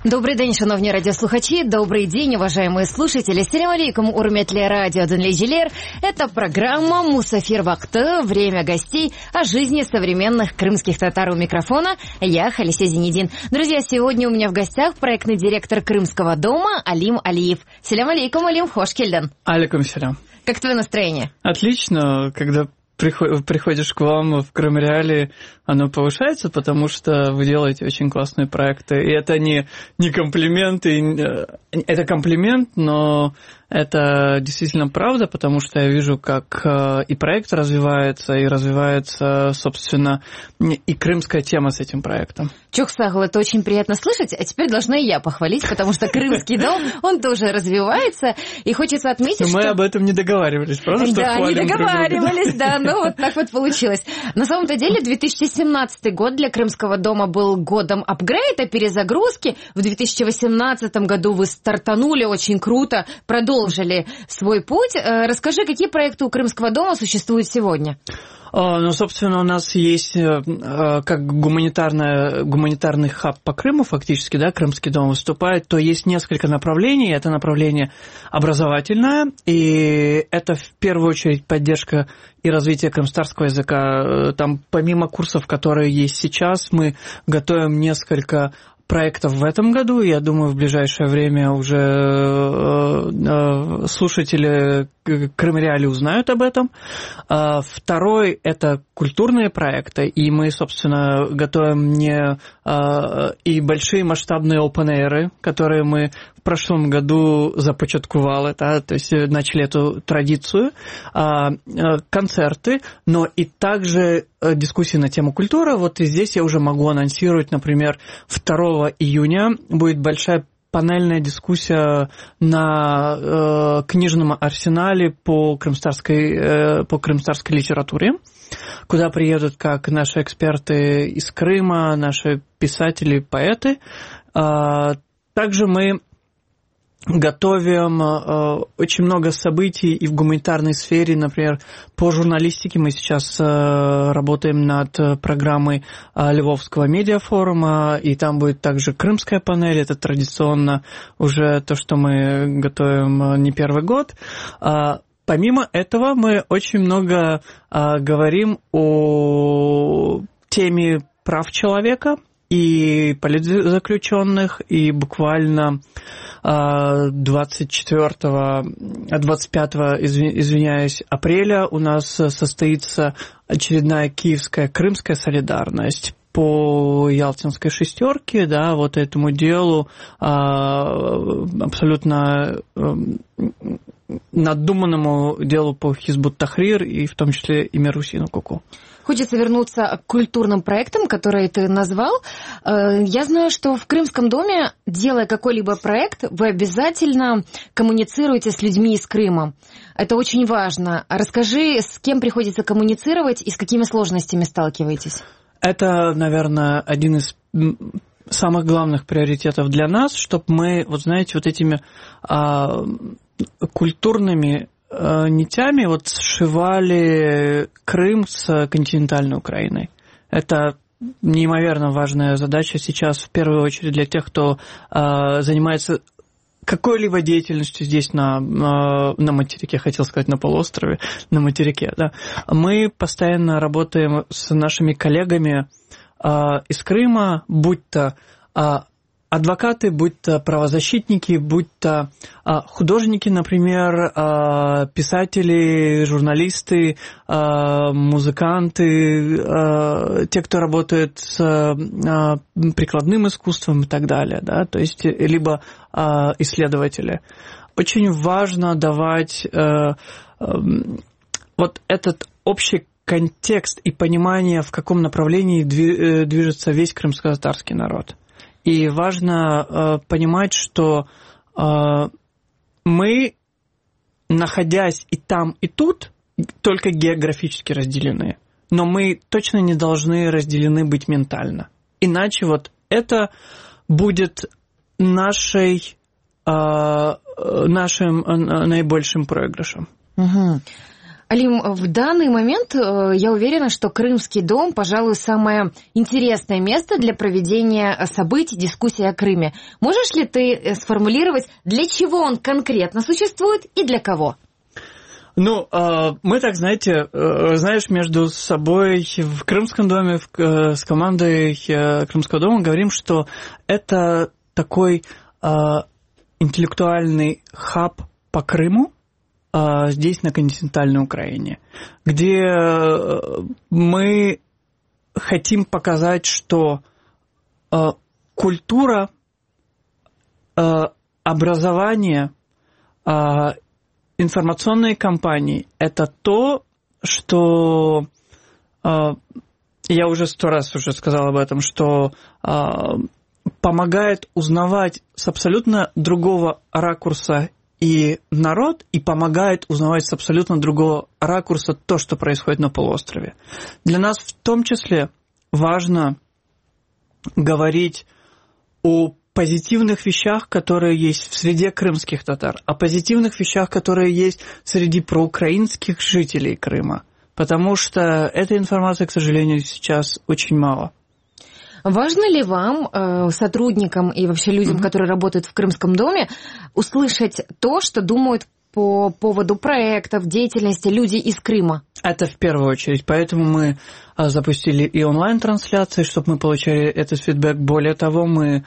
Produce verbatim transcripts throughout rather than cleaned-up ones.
Добрий день, шановні радиослухачи, добрый день, уважаемые слушатели. Салям алейкум, урметли радио Денлейжилер. Это программа «Мусафир Вакты», время гостей о жизни современных крымских татар у микрофона. Я Халисе Зенедин. Друзья, сегодня у меня в гостях проектный директор Крымского дома Алим Алиев. Салям алейкум, Алим, хош келден. Алейкум салям. Как твое настроение? Отлично, когда приходишь к вам в Крымреале, оно повышается, потому что вы делаете очень классные проекты. И это не, не комплимент, и, это комплимент, но это действительно правда, потому что я вижу, как и проект развивается, и развивается, собственно, и крымская тема с этим проектом. Чухсагл, это очень приятно слышать, а теперь должна и я похвалить, потому что Крымский дом, он тоже развивается, и хочется отметить, но что... мы об этом не договаривались, правда? Да, не договаривались, да, ну вот так вот получилось. На самом-то деле две тысячи семнадцатый год для Крымского дома был годом апгрейда, перезагрузки. В две тысячи восемнадцатом году вы стартанули очень круто, продолжили свой путь. Расскажи, какие проекты у Крымского дома существуют сегодня? Ну, собственно, у нас есть как гуманитарная, гуманитарный хаб по Крыму, фактически, да, Крымский дом выступает, то есть несколько направлений. Это направление образовательное, и это в первую очередь поддержка и развитие крымстарского языка. Там помимо курсов, которые есть сейчас, мы готовим несколько проектов в этом году. Я думаю, в ближайшее время уже слушатели Крымреали узнают об этом. Второй – это культурные проекты, и мы, собственно, готовим не и большие масштабные open-air, которые мы в прошлом году започаткували, да, то есть начали эту традицию, концерты, но и также дискуссии на тему культуры. Вот и здесь я уже могу анонсировать, например, второго июня будет большая панельная дискуссия на э, книжном арсенале по крымстарской, э, по крымстарской литературе, куда приедут как наши эксперты из Крыма, наши писатели, поэты. Э, также мы готовим э, очень много событий и в гуманитарной сфере, например, по журналистике. Мы сейчас э, работаем над программой э, Львовского медиафорума, и там будет также крымская панель. Это традиционно уже то, что мы готовим э, не первый год. Э, помимо этого мы очень много э, говорим о теме прав человека и политзаключенных, и буквально двадцать четвёртого, двадцать пятого, извиняюсь, апреля у нас состоится очередная киевская крымская солидарность по Ялтинской шестерке, да, вот этому делу абсолютно надуманному делу по Хизбут Тахрир и в том числе и Мерусину Куку. Хочется вернуться к культурным проектам, которые ты назвал. Я знаю, что в Крымском доме, делая какой-либо проект, вы обязательно коммуницируете с людьми из Крыма. Это очень важно. Расскажи, с кем приходится коммуницировать и с какими сложностями сталкиваетесь? Это, наверное, один из самых главных приоритетов для нас, чтобы мы, вот знаете, вот этими а, культурными нитями вот сшивали Крым с континентальной Украиной. Это неимоверно важная задача сейчас, в первую очередь, для тех, кто э, занимается какой-либо деятельностью здесь на, э, на материке, хотел сказать, на полуострове, на материке. Да. Мы постоянно работаем с нашими коллегами э, из Крыма, будь то э, адвокаты, будь то правозащитники, будь то а, художники, например, а, писатели, журналисты, а, музыканты, а, те, кто работает с а, прикладным искусством и так далее, да, то есть либо а, исследователи. Очень важно давать а, а, вот этот общий контекст и понимание, в каком направлении движется весь крымско-татарский народ. И важно э, понимать, что э, мы, находясь и там, и тут, только географически разделены. Но мы точно не должны разделены быть ментально. Иначе вот это будет нашей, э, нашим наибольшим проигрышем. Угу. Алим, в данный момент я уверена, что Крымский дом, пожалуй, самое интересное место для проведения событий, дискуссий о Крыме. Можешь ли ты сформулировать, для чего он конкретно существует и для кого? Ну, мы так, знаете, знаешь, между собой в Крымском доме, с командой Крымского дома говорим, что это такой интеллектуальный хаб по Крыму, здесь, на континентальной Украине, где мы хотим показать, что культура, образование, информационные кампании – это то, что я уже сто раз уже сказал об этом, что помогает узнавать с абсолютно другого ракурса и народ, и помогает узнавать с абсолютно другого ракурса то, что происходит на полуострове. Для нас в том числе важно говорить о позитивных вещах, которые есть в среде крымских татар, о позитивных вещах, которые есть среди проукраинских жителей Крыма, потому что этой информации, к сожалению, сейчас очень мало. Важно ли вам, сотрудникам и вообще людям, mm-hmm. которые работают в Крымском доме, услышать то, что думают по поводу проектов, деятельности люди из Крыма? Это в первую очередь. Поэтому мы запустили и онлайн-трансляции, чтобы мы получали этот фидбэк. Более того, мы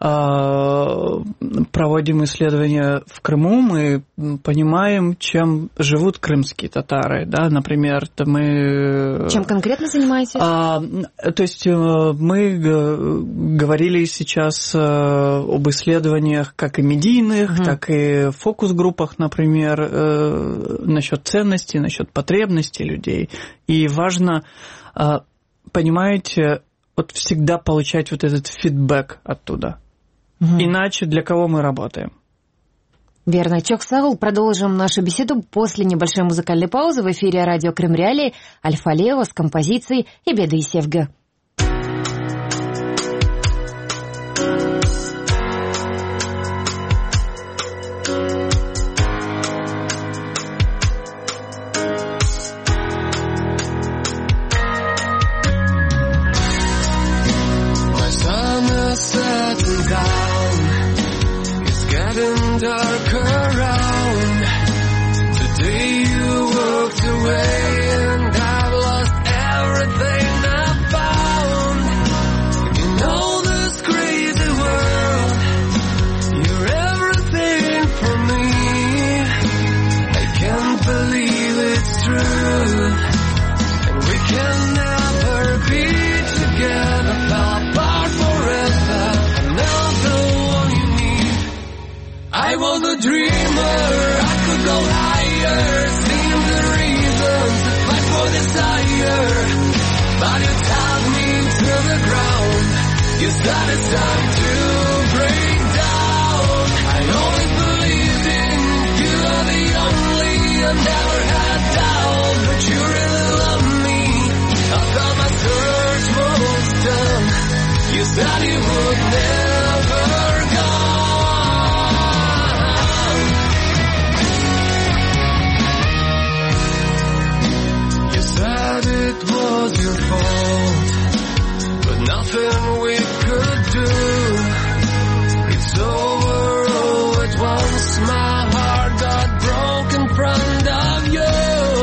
проводим исследования в Крыму, мы понимаем, чем живут крымские татары. Да? Например, мы... Чем конкретно занимаетесь? А, то есть мы говорили сейчас об исследованиях как и медийных, угу. так и фокус-группах, например, насчет ценностей, насчет потребностей людей. И важно, понимаете, вот всегда получать вот этот фидбэк оттуда. Угу. Иначе для кого мы работаем? Верно. Чок Саул. Продолжим нашу беседу после небольшой музыкальной паузы в эфире радио Крым Реалии. Альфа Лео с композицией «Эбеды и Севга». Dark around. Today you walked away and I've lost everything I found. You know this crazy world, you're everything for me. I can't believe it's true, and we can never be together. Fell apart forever, I'm not the one you need. I was a dreamer, I could go higher, seem the reasons to fight for desire. But you tied me to the ground, you said it's time to break down. I always believed in you, are the only, I never had doubt, but you really love me. I thought my search was done, you said you would never go. It was your fault, but nothing we could do. It's over all at once, my heart got broken in front of you.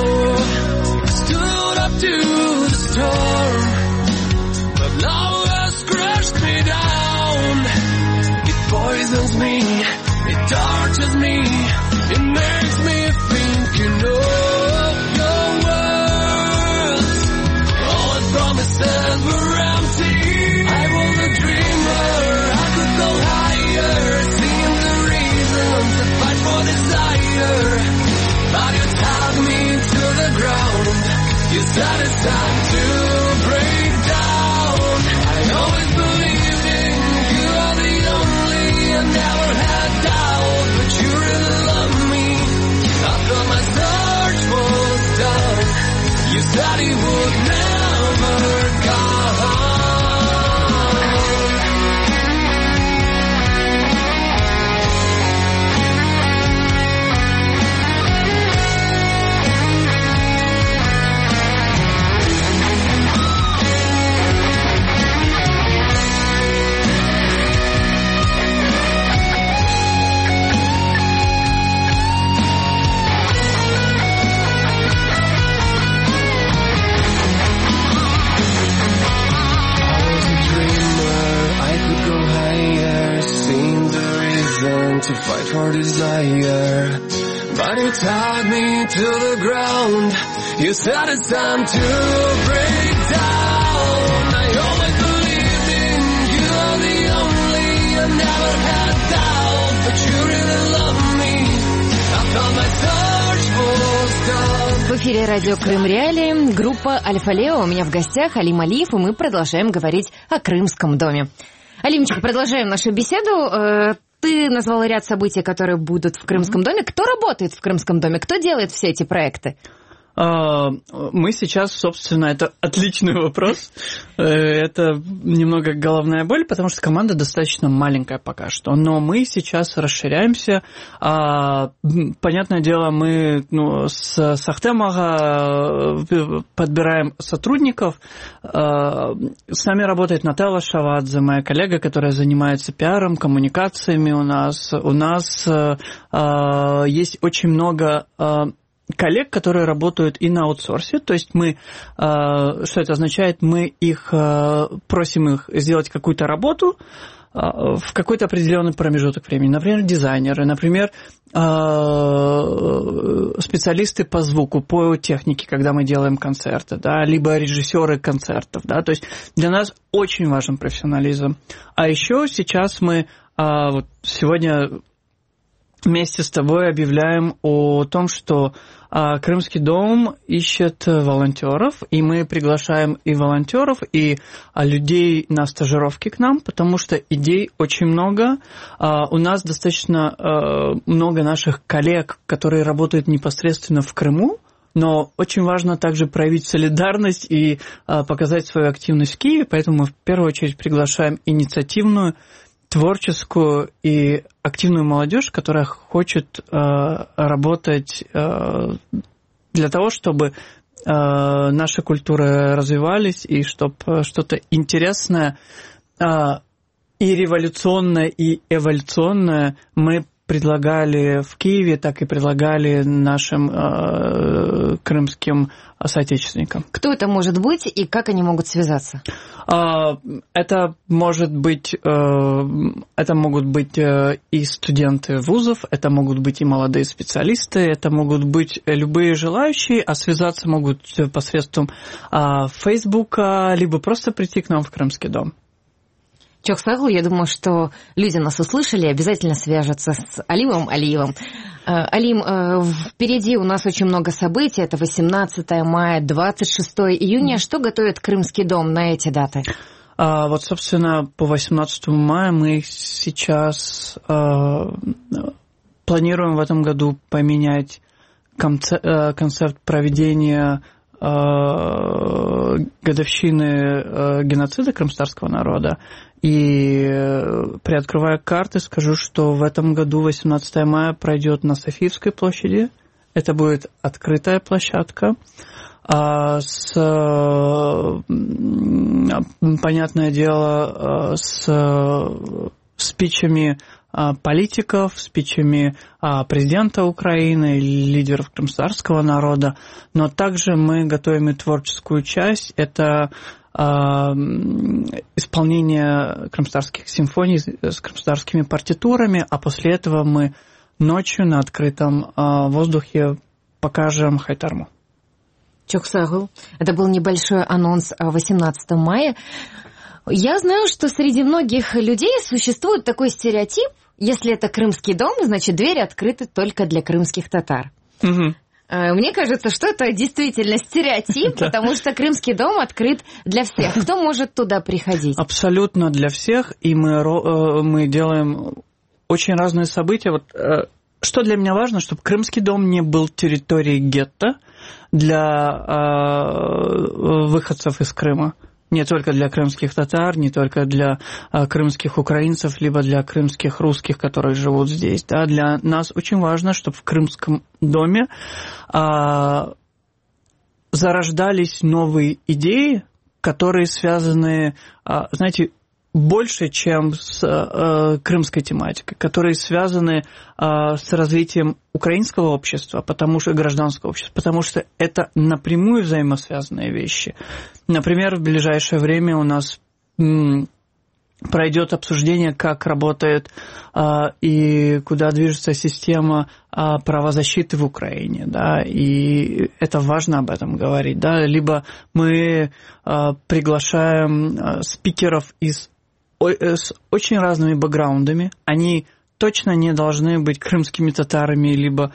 Stood up to the storm, but love has crushed me down. It poisons me, it tortures me, it makes me think you know. Promises were empty. I was a dreamer, I could go higher, seem the reason to fight for desire. But you tied me to the ground, you said it's time to break down. I always believed in you, are the only, I never had doubt, but you really love me. I thought my search was done, you said it would never. me to the ground. You said it's time to break down. I always believed in you are the only. I never had doubt, but you really love me. I found my search full stop. В эфире радио Крым Реалии, группа Альфа Лео. У меня в гостях Алим Алиев, и мы продолжаем говорить о Крымском доме. Алимчик, продолжаем нашу беседу. Ты назвала ряд событий, которые будут в Крымском доме. Кто работает в Крымском доме? Кто делает все эти проекты? Мы сейчас, собственно, это отличный вопрос. Это немного головная боль, потому что команда достаточно маленькая пока что. Но мы сейчас расширяемся. Понятное дело, мы ну, с Сахтемага подбираем сотрудников. С нами работает Наталья Шавадзе, моя коллега, которая занимается пиаром, коммуникациями у нас. У нас есть очень много коллег, которые работают и на аутсорсе, то есть мы, что это означает, мы их просим их сделать какую-то работу в какой-то определенный промежуток времени, например, дизайнеры, например, специалисты по звуку, по технике, когда мы делаем концерты, да, либо режиссеры концертов, да, то есть для нас очень важен профессионализм. А еще сейчас мы вот сегодня вместе с тобой объявляем о том, что а, Крымский дом ищет волонтеров, и мы приглашаем и волонтеров, и а, людей на стажировки к нам, потому что идей очень много. А, у нас достаточно а, много наших коллег, которые работают непосредственно в Крыму, но очень важно также проявить солидарность и а, показать свою активность в Киеве, поэтому мы в первую очередь приглашаем инициативную, творческую и активную молодежь, которая хочет э, работать э, для того, чтобы э, наши культуры развивались и чтобы что-то интересное э, и революционное, и эволюционное мы предлагали в Киеве, так и предлагали нашим э, крымским соотечественникам. Кто это может быть и как они могут связаться? Это может быть, это могут быть и студенты вузов, это могут быть и молодые специалисты, это могут быть любые желающие, а связаться могут посредством Фейсбука, либо просто прийти к нам в Крымский дом. Чоксагл, я думаю, что люди нас услышали и обязательно свяжутся с Алимом Алиевым. Алим, впереди у нас очень много событий. Это восемнадцатое мая, двадцать шестое июня. Что готовит Крымский дом на эти даты? А, вот, собственно, по восемнадцатому мая мы сейчас а, планируем в этом году поменять концепт, концепт проведения а, годовщины а, геноцида крымстарского народа. И приоткрывая карты, скажу, что в этом году восемнадцатое мая пройдет на Софиевской площади. Это будет открытая площадка с, понятное дело, с спичами политиков, спичами президента Украины, лидеров крымстарского народа. Но также мы готовим и творческую часть. Это исполнение крымстарских симфоний с крымстарскими партитурами, а после этого мы ночью на открытом воздухе покажем Хайтарму. Чоксагл, это был небольшой анонс восемнадцатого мая. Я знаю, что среди многих людей существует такой стереотип, если это Крымский дом, значит, двери открыты только для крымских татар. Угу. Мне кажется, что это действительно стереотип, потому что Крымский дом открыт для всех. Кто может туда приходить? Абсолютно для всех, и мы, мы делаем очень разные события. Вот, что для меня важно, чтобы Крымский дом не был территорией гетто для выходцев из Крыма. Не только для крымских татар, не только для а, крымских украинцев, либо для крымских русских, которые живут здесь. Да. Для нас очень важно, чтобы в Крымском доме а, зарождались новые идеи, которые связаны, а, знаете, больше, чем с э, крымской тематикой, которые связаны э, с развитием украинского общества, потому что гражданского общества, потому что это напрямую взаимосвязанные вещи. Например, в ближайшее время у нас м, пройдет обсуждение, как работает а, и куда движется система а, правозащиты в Украине, да, и это важно об этом говорить, да, либо мы а, приглашаем а, спикеров из, о, с очень разными бэкграундами, они точно не должны быть крымскими татарами либо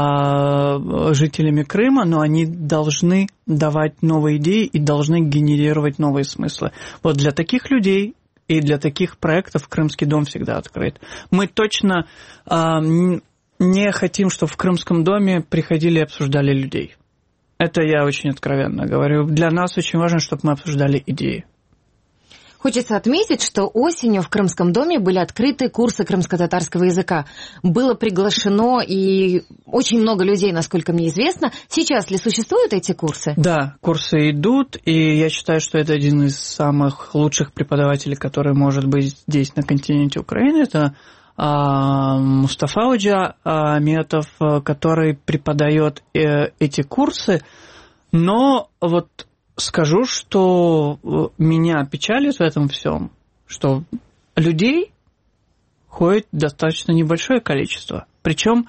а, жителями Крыма, но они должны давать новые идеи и должны генерировать новые смыслы. Вот для таких людей и для таких проектов Крымский дом всегда открыт. Мы точно а, не хотим, чтобы в Крымском доме приходили и обсуждали людей. Это я очень откровенно говорю. Для нас очень важно, чтобы мы обсуждали идеи. Хочется отметить, что осенью в Крымском доме были открыты курсы крымско-татарского языка. Было приглашено и очень много людей, насколько мне известно. Сейчас ли существуют эти курсы? Да, курсы идут, и я считаю, что это один из самых лучших преподавателей, который может быть здесь, на континенте Украины. Это а, Мустафа Оджа Аметов, который преподает э, эти курсы. Но вот скажу, что меня печалит в этом всем, что людей ходит достаточно небольшое количество. Причем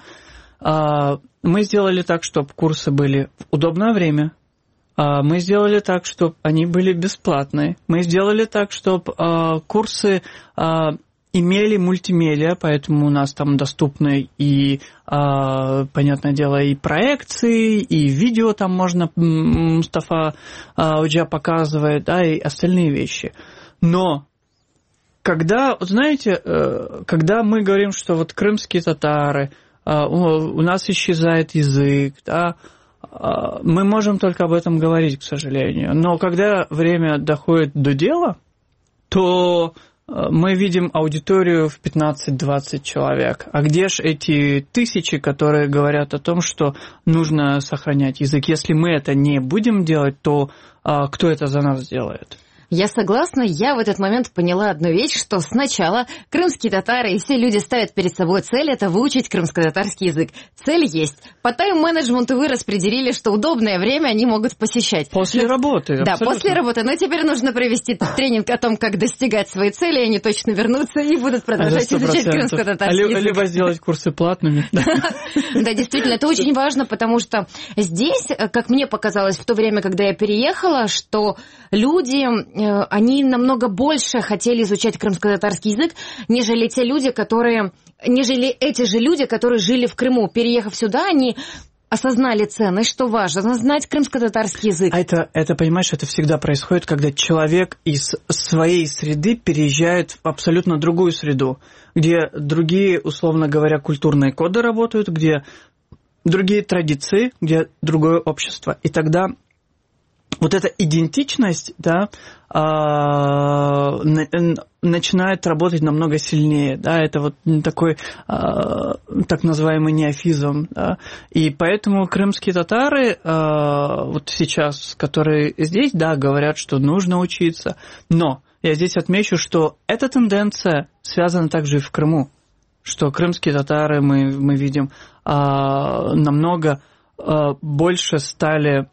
мы сделали так, чтобы курсы были в удобное время. Мы сделали так, чтобы они были бесплатные. Мы сделали так, чтобы курсы имели мультимедиа, поэтому у нас там доступны и, а, понятное дело, и проекции, и видео там можно, Мустафа Оджа показывает, да, и остальные вещи. Но когда, знаете, когда мы говорим, что вот крымские татары, у нас исчезает язык, да, мы можем только об этом говорить, к сожалению. Но когда время доходит до дела, то мы видим аудиторию в пятнадцать-двадцать человек. А где же эти тысячи, которые говорят о том, что нужно сохранять язык? Если мы это не будем делать, то а, кто это за нас сделает? Я согласна. Я в этот момент поняла одну вещь, что сначала крымские татары и все люди ставят перед собой цель – это выучить крымско-татарский язык. Цель есть. По тайм-менеджменту вы распределили, что удобное время они могут посещать. После работы. Да, абсолютно. После работы. Но теперь нужно провести тренинг о том, как достигать своей цели, и они точно вернутся и будут продолжать изучать крымско-татарский язык. Либо сделать курсы платными. Да, действительно, это очень важно, потому что здесь, как мне показалось в то время, когда я переехала, что люди, они намного больше хотели изучать крымско-татарский язык, нежели те люди, которые, нежели эти же люди, которые жили в Крыму. Переехав сюда, они осознали ценность, что важно знать крымско-татарский язык. А это, это, понимаешь, это всегда происходит, когда человек из своей среды переезжает в абсолютно другую среду, где другие, условно говоря, культурные коды работают, где другие традиции, где другое общество. И тогда вот эта идентичность, да, начинает работать намного сильнее, да, это вот такой так называемый неофизм, да, и поэтому крымские татары вот сейчас, которые здесь, да, говорят, что нужно учиться, но я здесь отмечу, что эта тенденция связана также и в Крыму, что крымские татары, мы, мы видим, намного больше стали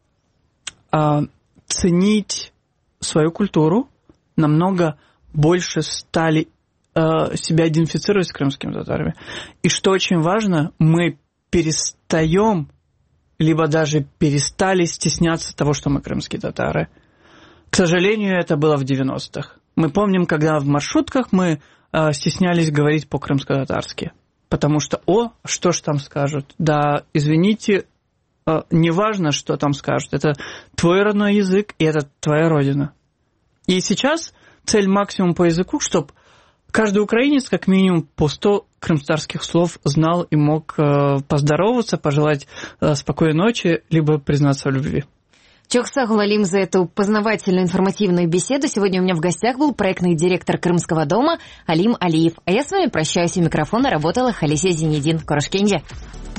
ценить свою культуру, намного больше стали э, себя идентифицировать с крымскими татарами. И что очень важно, мы перестаем, либо даже перестали стесняться того, что мы крымские татары. К сожалению, это было в девяностых. Мы помним, когда в маршрутках мы э, стеснялись говорить по-крымско-татарски. Потому что, о, что ж там скажут? Да, извините, не важно, что там скажут. Это твой родной язык, и это твоя родина. И сейчас цель максимум по языку, чтобы каждый украинец как минимум по сто крымстарских слов знал и мог поздороваться, пожелать спокойной ночи, либо признаться в любви. Чоксагул Алим за эту познавательную информативную беседу. Сегодня у меня в гостях был проектный директор Крымского дома Алим Алиев. А я с вами прощаюсь. У микрофона работала Халисия Зинедин в Корашкенде.